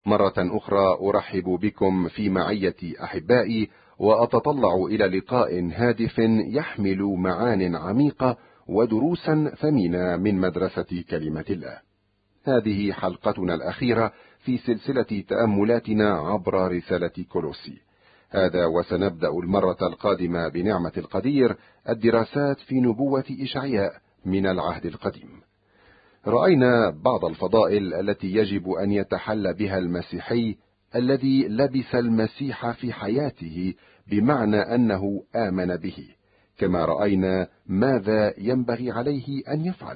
مرة أخرى أرحب بكم في معية أحبائي، وأتطلع إلى لقاء هادف يحمل معان عميقة ودروسا ثمينة من مدرسة كلمة الله. هذه حلقتنا الأخيرة في سلسلة تأملاتنا عبر رسالة كولوسي. هذا وسنبدأ المرة القادمة بنعمة القدير الدراسات في نبوة إشعياء من العهد القديم. رأينا بعض الفضائل التي يجب أن يتحلى بها المسيحي الذي لبس المسيح في حياته، بمعنى أنه آمن به، كما رأينا ماذا ينبغي عليه أن يفعل.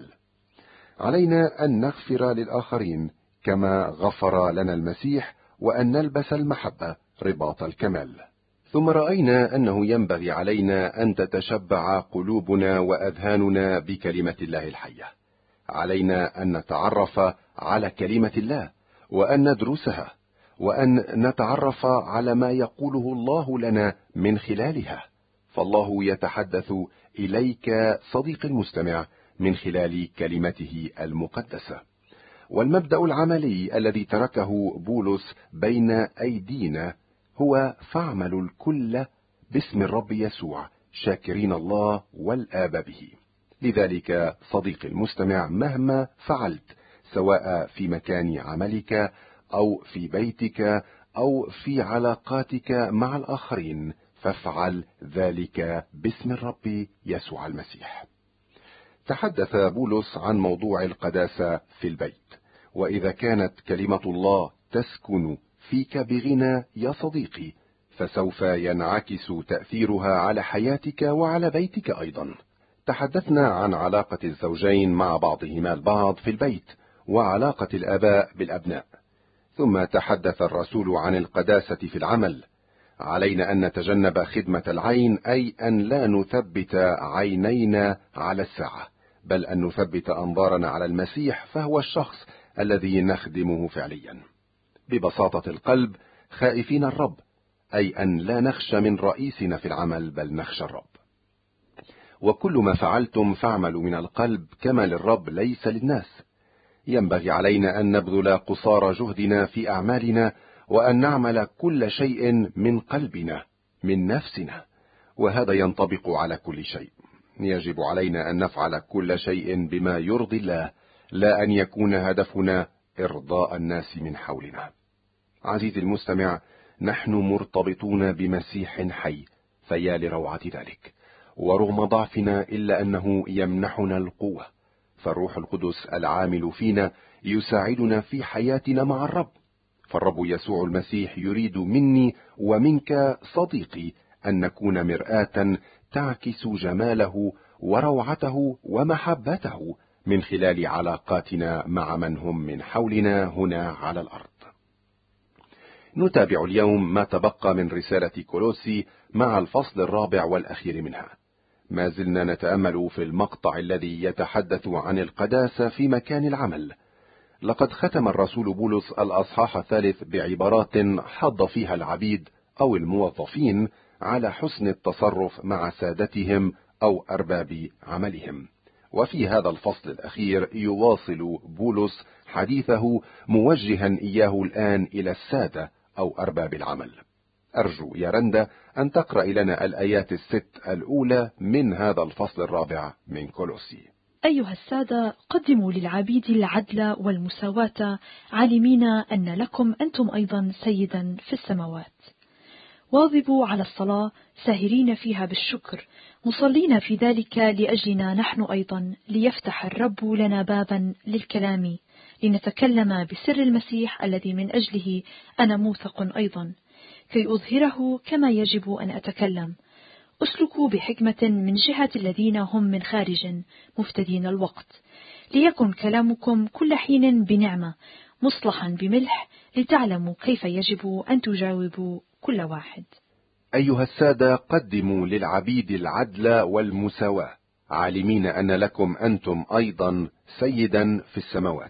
علينا أن نغفر للآخرين كما غفر لنا المسيح، وأن نلبس المحبة رباط الكمال. ثم رأينا أنه ينبغي علينا أن تتشبع قلوبنا وأذهاننا بكلمة الله الحية. علينا أن نتعرف على كلمة الله، وأن ندرسها، وأن نتعرف على ما يقوله الله لنا من خلالها، فالله يتحدث إليك صديقي المستمع من خلال كلمته المقدسة. والمبدأ العملي الذي تركه بولس بين أيدينا هو: فاعملوا الكل باسم الرب يسوع شاكرين الله والآب به. لذلك صديقي المستمع، مهما فعلت، سواء في مكان عملك أو في بيتك أو في علاقاتك مع الآخرين، فافعل ذلك باسم الرب يسوع المسيح. تحدث بولس عن موضوع القداسة في البيت، وإذا كانت كلمة الله تسكن فيك بغنى يا صديقي، فسوف ينعكس تأثيرها على حياتك وعلى بيتك أيضا. تحدثنا عن علاقة الزوجين مع بعضهما البعض في البيت، وعلاقة الآباء بالأبناء. ثم تحدث الرسول عن القداسة في العمل. علينا أن نتجنب خدمة العين، أي أن لا نثبت عينينا على الساعة، بل أن نثبت أنظارنا على المسيح، فهو الشخص الذي نخدمه فعليا. ببساطة القلب خائفين الرب، أي أن لا نخشى من رئيسنا في العمل، بل نخشى الرب. وكل ما فعلتم فاعملوا من القلب كما للرب ليس للناس. ينبغي علينا أن نبذل قصارى جهدنا في أعمالنا، وأن نعمل كل شيء من قلبنا من نفسنا، وهذا ينطبق على كل شيء. يجب علينا أن نفعل كل شيء بما يرضي الله، لا أن يكون هدفنا إرضاء الناس من حولنا. عزيزي المستمع، نحن مرتبطون بمسيح حي، فيا لروعة ذلك. ورغم ضعفنا إلا أنه يمنحنا القوة، فالروح القدس العامل فينا يساعدنا في حياتنا مع الرب. فالرب يسوع المسيح يريد مني ومنك صديقي أن نكون مرآة تعكس جماله وروعته ومحبته من خلال علاقاتنا مع من هم من حولنا هنا على الأرض. نتابع اليوم ما تبقى من رسالة كولوسي مع الفصل الرابع والأخير منها. ما زلنا نتأمل في المقطع الذي يتحدث عن القداسة في مكان العمل. لقد ختم الرسول بولس الأصحاح الثالث بعبارات حض فيها العبيد أو الموظفين على حسن التصرف مع سادتهم أو أرباب عملهم. وفي هذا الفصل الأخير يواصل بولس حديثه، موجها إياه الآن إلى السادة أو أرباب العمل. أرجو يا رندا أن تقرأ لنا الآيات 6 الأولى من هذا الفصل الرابع من كولوسي. أيها السادة، قدموا للعبيد العدل والمساواة، عالمين أن لكم أنتم أيضا سيدا في السماوات. واظبوا على الصلاة، ساهرين فيها بالشكر، مصلين في ذلك لأجلنا نحن أيضا، ليفتح الرب لنا بابا للكلام، لنتكلم بسر المسيح الذي من أجله أنا موثق أيضا، كي أظهره كما يجب أن أتكلم. أسلكوا بحكمة من جهة الذين هم من خارج، مفتدين الوقت، ليكن كلامكم كل حين بنعمة، مصلحا بملح، لتعلموا كيف يجب أن تجاوبوا كل واحد. أيها السادة، قدموا للعبيد العدل والمساواة، عالمين أن لكم أنتم أيضا سيدا في السماوات.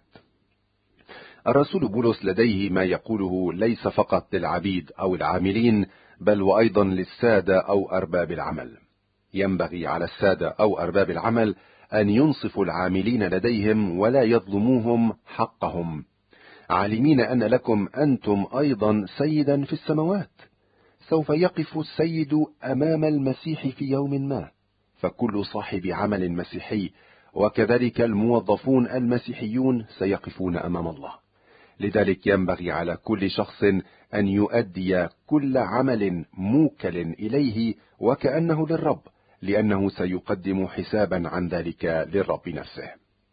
الرسول بولس لديه ما يقوله ليس فقط للعبيد أو العاملين، بل وأيضا للسادة أو أرباب العمل. ينبغي على السادة أو أرباب العمل أن ينصفوا العاملين لديهم ولا يظلموهم حقهم. عالمين أن لكم أنتم أيضا سيدا في السماوات. سوف يقف السيد أمام المسيح في يوم ما، فكل صاحب عمل مسيحي وكذلك الموظفون المسيحيون سيقفون أمام الله. لذلك ينبغي على كل شخص أن يؤدي كل عمل موكل إليه وكأنه للرب، لأنه سيقدم حسابا عن ذلك للرب نفسه.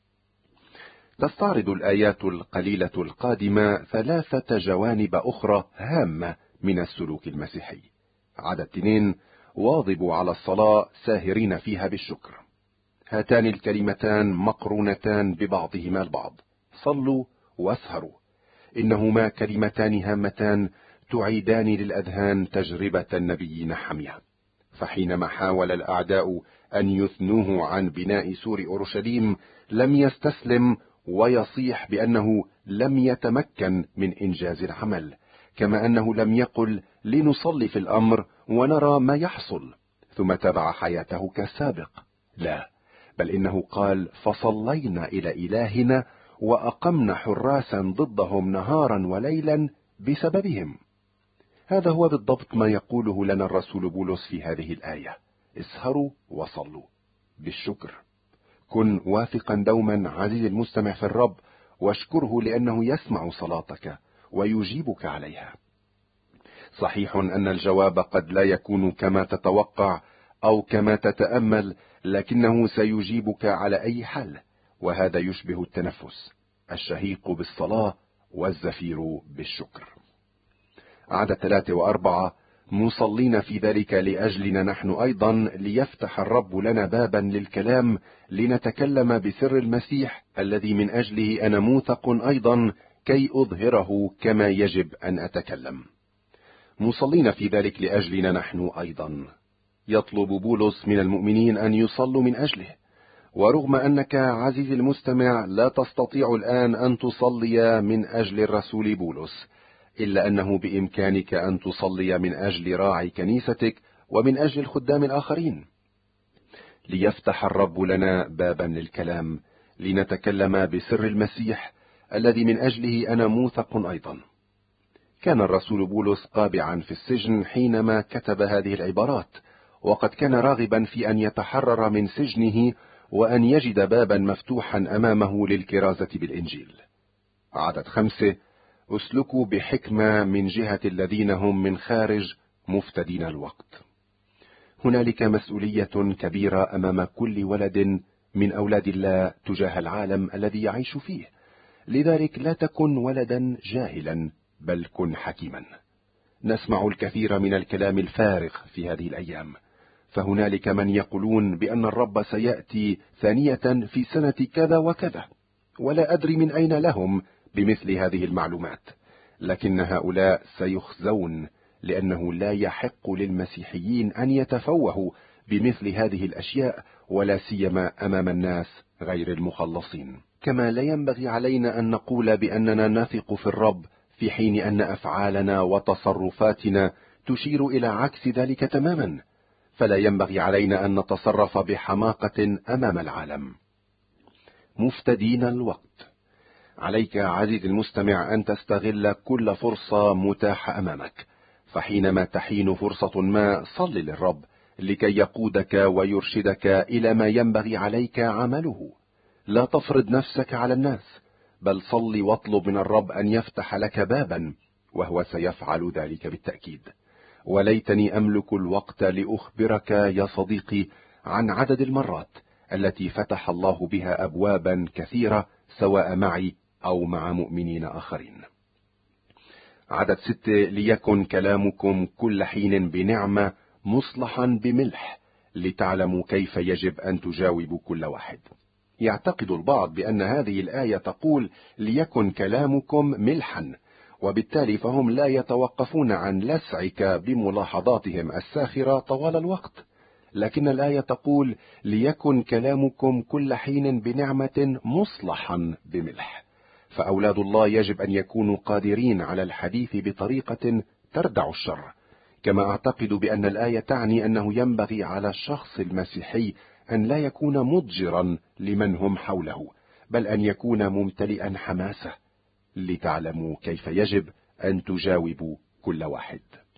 تستعرض الآيات القليلة القادمة 3 جوانب أخرى هامة من السلوك المسيحي. عدد 2: واظبوا على الصلاة ساهرين فيها بالشكر. هاتان الكلمتان مقرونتان ببعضهما البعض، صلوا واسهروا، إنهما كلمتان هامتان تعيدان للأذهان تجربة النبي نحميا. فحينما حاول الأعداء أن يثنوه عن بناء سور أورشليم لم يستسلم ويصيح بأنه لم يتمكن من إنجاز العمل، كما أنه لم يقل لنصلي في الأمر ونرى ما يحصل ثم تبع حياته كالسابق. لا، بل إنه قال فصلينا إلى إلهنا وأقمنا حراسا ضدهم نهارا وليلا بسببهم. هذا هو بالضبط ما يقوله لنا الرسول بولس في هذه الآية: اسهروا وصلوا بالشكر. كن واثقا دوما عزيزي المستمع في الرب، واشكره لأنه يسمع صلاتك ويجيبك عليها. صحيح أن الجواب قد لا يكون كما تتوقع أو كما تتأمل، لكنه سيجيبك على أي حال، وهذا يشبه التنفس، الشهيق بالصلاة والزفير بالشكر. عدد 3 و4: مصلين في ذلك لأجلنا نحن أيضا، ليفتح الرب لنا بابا للكلام لنتكلم بسر المسيح الذي من أجله أنا موثق أيضا كي أظهره كما يجب أن أتكلم. مصلين في ذلك لأجلنا نحن أيضا. يطلب بولس من المؤمنين أن يصلوا من أجله، ورغم أنك عزيزي المستمع لا تستطيع الآن أن تصلي من أجل الرسول بولس، إلا أنه بإمكانك أن تصلي من أجل راعي كنيستك ومن أجل الخدام الآخرين. ليفتح الرب لنا بابا للكلام لنتكلم بسر المسيح الذي من أجله أنا موثق أيضا. كان الرسول بولس قابعا في السجن حينما كتب هذه العبارات، وقد كان راغبا في أن يتحرر من سجنه وأن يجد بابا مفتوحا أمامه للكرازة بالإنجيل. عدد 5: اسلكوا بحكمة من جهة الذين هم من خارج مفتدين الوقت. هنالك مسؤولية كبيرة أمام كل ولد من أولاد الله تجاه العالم الذي يعيش فيه. لذلك لا تكن ولدا جاهلا، بل كن حكيما. نسمع الكثير من الكلام الفارغ في هذه الأيام، فهنالك من يقولون بأن الرب سيأتي ثانية في سنة كذا وكذا، ولا أدري من أين لهم بمثل هذه المعلومات، لكن هؤلاء سيخزون، لأنه لا يحق للمسيحيين أن يتفوهوا بمثل هذه الأشياء، ولا سيما أمام الناس غير المخلصين. كما لا ينبغي علينا أن نقول بأننا نثق في الرب في حين أن أفعالنا وتصرفاتنا تشير إلى عكس ذلك تماما، فلا ينبغي علينا أن نتصرف بحماقة أمام العالم. مفتدين الوقت. عليك عزيزي المستمع أن تستغل كل فرصة متاحة أمامك، فحينما تحين فرصة ما صل للرب لكي يقودك ويرشدك إلى ما ينبغي عليك عمله. لا تفرض نفسك على الناس، بل صل واطلب من الرب أن يفتح لك بابا، وهو سيفعل ذلك بالتأكيد. وليتني أملك الوقت لأخبرك يا صديقي عن عدد المرات التي فتح الله بها أبوابا كثيرة، سواء معي أو مع مؤمنين آخرين. عدد 6: ليكن كلامكم كل حين بنعمة مصلحا بملح، لتعلموا كيف يجب أن تجاوبوا كل واحد. يعتقد البعض بأن هذه الآية تقول ليكن كلامكم ملحا، وبالتالي فهم لا يتوقفون عن لسعك بملاحظاتهم الساخرة طوال الوقت، لكن الآية تقول ليكن كلامكم كل حين بنعمة مصلحا بملح. فأولاد الله يجب أن يكونوا قادرين على الحديث بطريقة تردع الشر، كما أعتقد بأن الآية تعني أنه ينبغي على الشخص المسيحي أن لا يكون مضجرا لمن هم حوله، بل أن يكون ممتلئا حماسة. لتعلموا كيف يجب أن تجاوبوا كل واحد.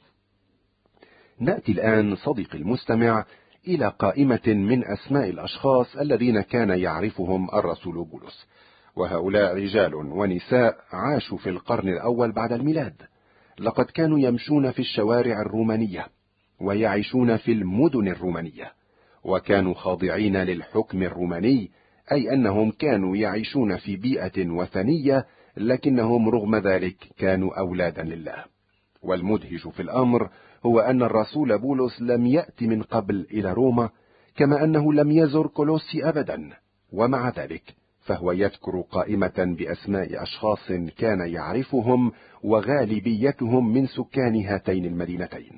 نأتي الآن صديقي المستمع إلى قائمة من أسماء الأشخاص الذين كان يعرفهم الرسول بولس، وهؤلاء رجال ونساء عاشوا في القرن الأول بعد الميلاد. لقد كانوا يمشون في الشوارع الرومانية ويعيشون في المدن الرومانية، وكانوا خاضعين للحكم الروماني، أي أنهم كانوا يعيشون في بيئة وثنية، لكنهم رغم ذلك كانوا أولادا لله. والمدهش في الأمر هو أن الرسول بولس لم يأتي من قبل إلى روما، كما أنه لم يزر كولوسي أبدا، ومع ذلك فهو يذكر قائمة بأسماء أشخاص كان يعرفهم، وغالبيتهم من سكان هاتين المدينتين.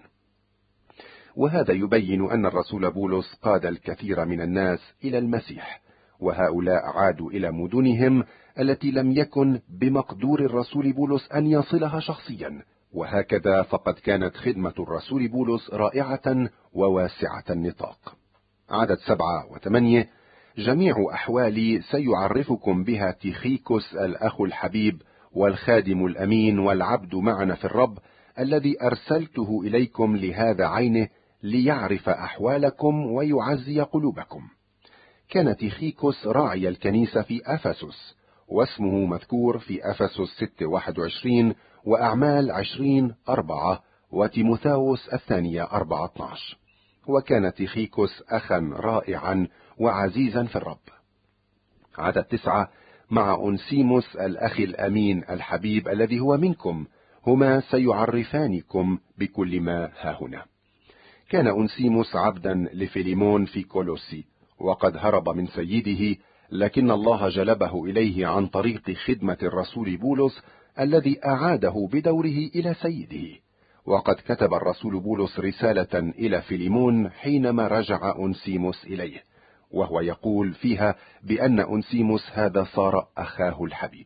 وهذا يبين أن الرسول بولس قاد الكثير من الناس إلى المسيح، وهؤلاء عادوا إلى مدنهم التي لم يكن بمقدور الرسول بولس أن يصلها شخصيا. وهكذا فقد كانت خدمة الرسول بولس رائعة وواسعة النطاق. عدد 7 و8: جميع أحوالي سيعرفكم بها تيخيكوس الأخ الحبيب والخادم الأمين والعبد معنا في الرب، الذي أرسلته إليكم لهذا عينه، ليعرف أحوالكم ويعزي قلوبكم. كان تيخيكوس راعي الكنيسة في أفسس، واسمه مذكور في أفسس 6:21 وأعمال 20:4 وتيموثاوس الثانية 4:12. وكان تيخيكوس أخا رائعا وعزيزا في الرب. عدد 9: مع أنسيموس الأخ الأمين الحبيب الذي هو منكم، هما سيعرفانكم بكل ما هاهنا. كان أنسيموس عبدا لفيليمون في كولوسي، وقد هرب من سيده، لكن الله جلبه إليه عن طريق خدمة الرسول بولس الذي أعاده بدوره إلى سيده. وقد كتب الرسول بولس رسالة إلى فيليمون حينما رجع أنسيموس إليه، وهو يقول فيها بأن أنسيموس هذا صار أخاه الحبيب.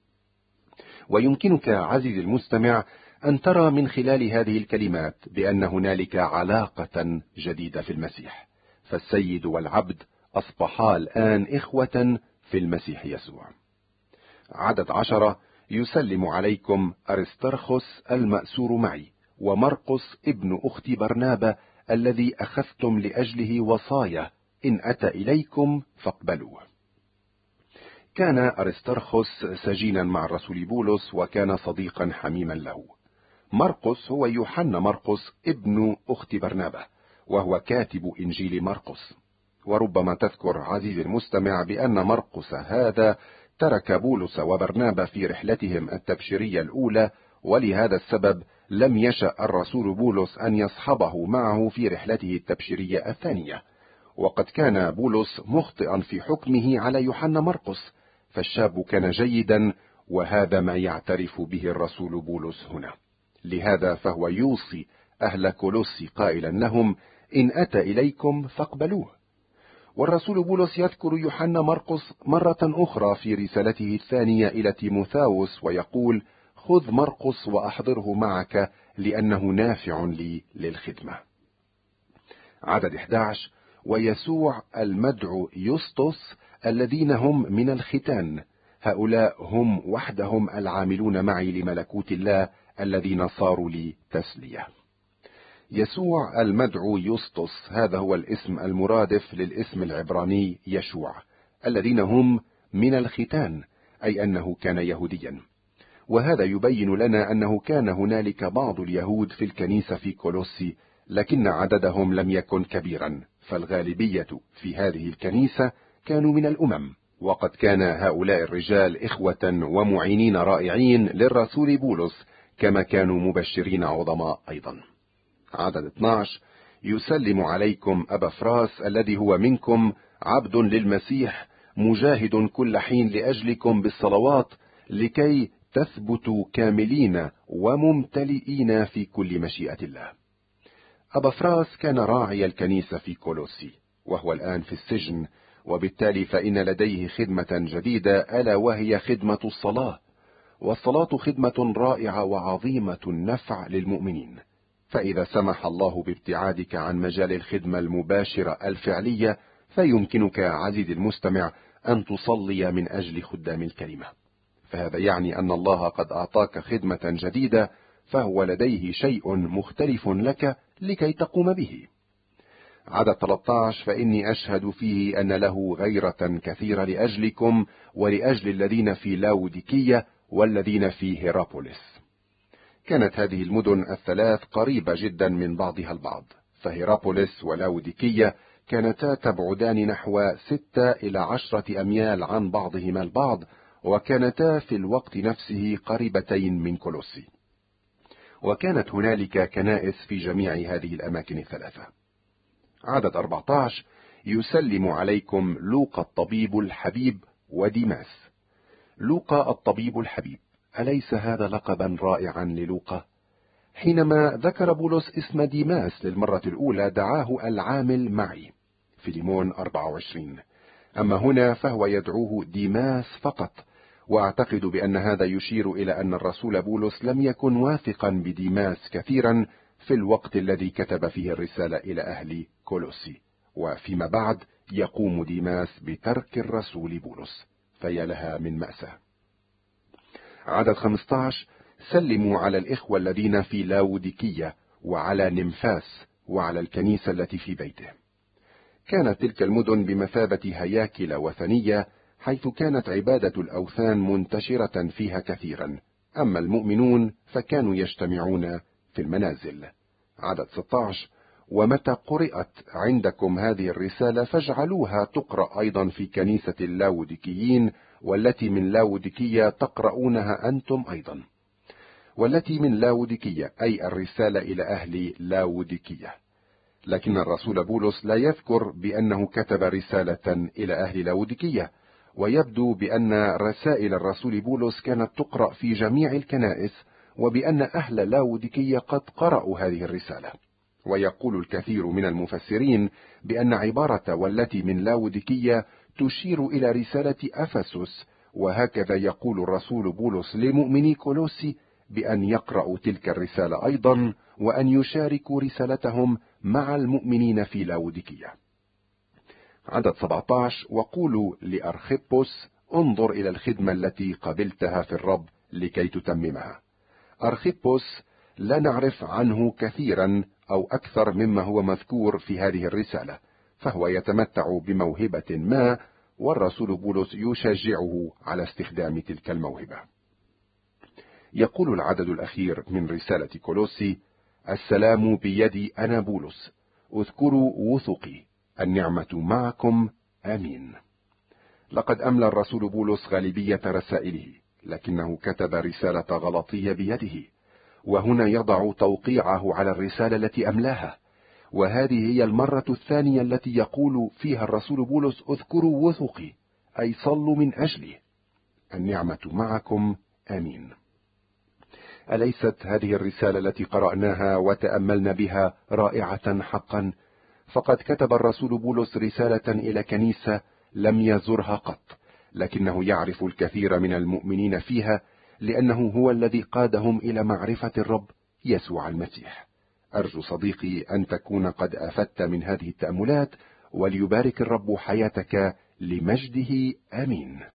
ويمكنك عزيزي المستمع أن ترى من خلال هذه الكلمات بأن هنالك علاقة جديدة في المسيح، فالسيد والعبد أصبحا الآن إخوة في المسيح يسوع. عدد 10: يسلم عليكم أرسترخس المأسور معي، ومرقس ابن أخت برنابا الذي أخذتم لأجله وصايا، إن أتى إليكم فاقبلوه. كان أرسترخس سجينا مع الرسول بولس، وكان صديقا حميما له. مرقس هو يوحنا مرقس ابن أخت برنابا، وهو كاتب إنجيل مرقس. وربما تذكر عزيزي المستمع بأن مرقس هذا ترك بولس وبرنابا في رحلتهم التبشيرية الأولى، ولهذا السبب لم يشأ الرسول بولس أن يصحبه معه في رحلته التبشيرية الثانية. وقد كان بولس مخطئا في حكمه على يوحنا مرقس، فالشاب كان جيدا، وهذا ما يعترف به الرسول بولس هنا. لهذا فهو يوصي أهل كولوسي قائلا لهم: إن أتى إليكم فاقبلوه. والرسول بولس يذكر يوحنا مرقس مرة أخرى في رسالته الثانية إلى تيموثاوس، ويقول: خذ مرقس وأحضره معك، لأنه نافع لي للخدمة. عدد 11: ويسوع المدعو يسطس الذين هم من الختان، هؤلاء هم وحدهم العاملون معي لملكوت الله، الذين صاروا لي تسلية. يسوع المدعو يسطس هذا هو الاسم المرادف للاسم العبراني يشوع، الذين هم من الختان، أي أنه كان يهوديا. وهذا يبين لنا أنه كان هنالك بعض اليهود في الكنيسة في كولوسي، لكن عددهم لم يكن كبيرا، فالغالبية في هذه الكنيسة كانوا من الأمم. وقد كان هؤلاء الرجال إخوة ومعينين رائعين للرسول بولس، كما كانوا مبشرين عظماء أيضا. عدد 12: يسلم عليكم أبا فراس الذي هو منكم، عبد للمسيح، مجاهد كل حين لأجلكم بالصلوات، لكي تثبتوا كاملين وممتلئين في كل مشيئة الله. أبا فراس كان راعي الكنيسة في كولوسي، وهو الآن في السجن، وبالتالي فإن لديه خدمة جديدة، ألا وهي خدمة الصلاة. والصلاة خدمة رائعة وعظيمة النفع للمؤمنين، فإذا سمح الله بابتعادك عن مجال الخدمة المباشرة الفعلية، فيمكنك عزيزي المستمع أن تصلي من أجل خدام الكلمة، فهذا يعني أن الله قد أعطاك خدمة جديدة، فهو لديه شيء مختلف لك لكي تقوم به. عدد 13: فإني أشهد فيه أن له غيرة كثيرة لأجلكم ولأجل الذين في لاوديكية والذين في هيرابوليس. كانت هذه المدن الثلاث قريبة جدا من بعضها البعض، فهيرابوليس ولاوديكية كانتا تبعدان نحو 6 إلى 10 أميال عن بعضهما البعض، وكانتا في الوقت نفسه قريبتين من كولوسي. وكانت هنالك كنائس في جميع هذه الأماكن الثلاثة. عدد 14: يسلم عليكم لوقا الطبيب الحبيب وديماس. لوقا الطبيب الحبيب، أليس هذا لقبا رائعا للوقا؟ حينما ذكر بولس اسم ديماس للمرة الأولى دعاه العامل معي، فيليمون 24. أما هنا فهو يدعوه ديماس فقط، وأعتقد بأن هذا يشير إلى أن الرسول بولس لم يكن واثقا بديماس كثيرا في الوقت الذي كتب فيه الرسالة إلى أهل كولوسي، وفيما بعد يقوم ديماس بترك الرسول بولس، فيا لها من مأساة. عدد 15: سلموا على الإخوة الذين في لاوديكية وعلى نمفاس وعلى الكنيسة التي في بيته. كانت تلك المدن بمثابة هياكل وثنية، حيث كانت عبادة الأوثان منتشرة فيها كثيرا، أما المؤمنون فكانوا يجتمعون في المنازل. عدد 16: ومتى قرأت عندكم هذه الرسالة فاجعلوها تقرأ أيضا في كنيسة اللاوديكيين، والتي من لاوديكية تقرؤونها أنتم أيضا. والتي من لاوديكية أي الرسالة إلى أهل لاوديكية. لكن الرسول بولس لا يذكر بأنه كتب رسالة إلى أهل لاوديكية، ويبدو بأن رسائل الرسول بولس كانت تقرأ في جميع الكنائس، وبأن أهل لاوديكية قد قرأوا هذه الرسالة. ويقول الكثير من المفسرين بأن عبارة والتي من لاوديكية تشير إلى رسالة أفسس، وهكذا يقول الرسول بولس لمؤمني كولوسي بأن يقرأوا تلك الرسالة أيضا، وأن يشاركوا رسالتهم مع المؤمنين في لاوديكية. عدد 17: وقولوا لأرخيبوس انظر إلى الخدمة التي قبلتها في الرب لكي تتممها. أرخيبوس لا نعرف عنه كثيرا أو أكثر مما هو مذكور في هذه الرسالة، فهو يتمتع بموهبة ما، والرسول بولس يشجعه على استخدام تلك الموهبة. يقول العدد الأخير من رسالة كولوسي: السلام بيدي أنا بولس، اذكروا وثقي، النعمة معكم، آمين. لقد أملى الرسول بولس غالبية رسائله، لكنه كتب رسالة غلطية بيده، وهنا يضع توقيعه على الرسالة التي أملاها. وهذه هي المرة الثانية التي يقول فيها الرسول بولس اذكروا وثقي، أي صلوا من أجلي، النعمة معكم، آمين. أليست هذه الرسالة التي قرأناها وتأملنا بها رائعة حقا؟ فقد كتب الرسول بولس رسالة إلى كنيسة لم يزرها قط، لكنه يعرف الكثير من المؤمنين فيها، لأنه هو الذي قادهم إلى معرفة الرب يسوع المسيح. أرجو صديقي أن تكون قد أفدت من هذه التأملات، وليبارك الرب حياتك لمجده، آمين.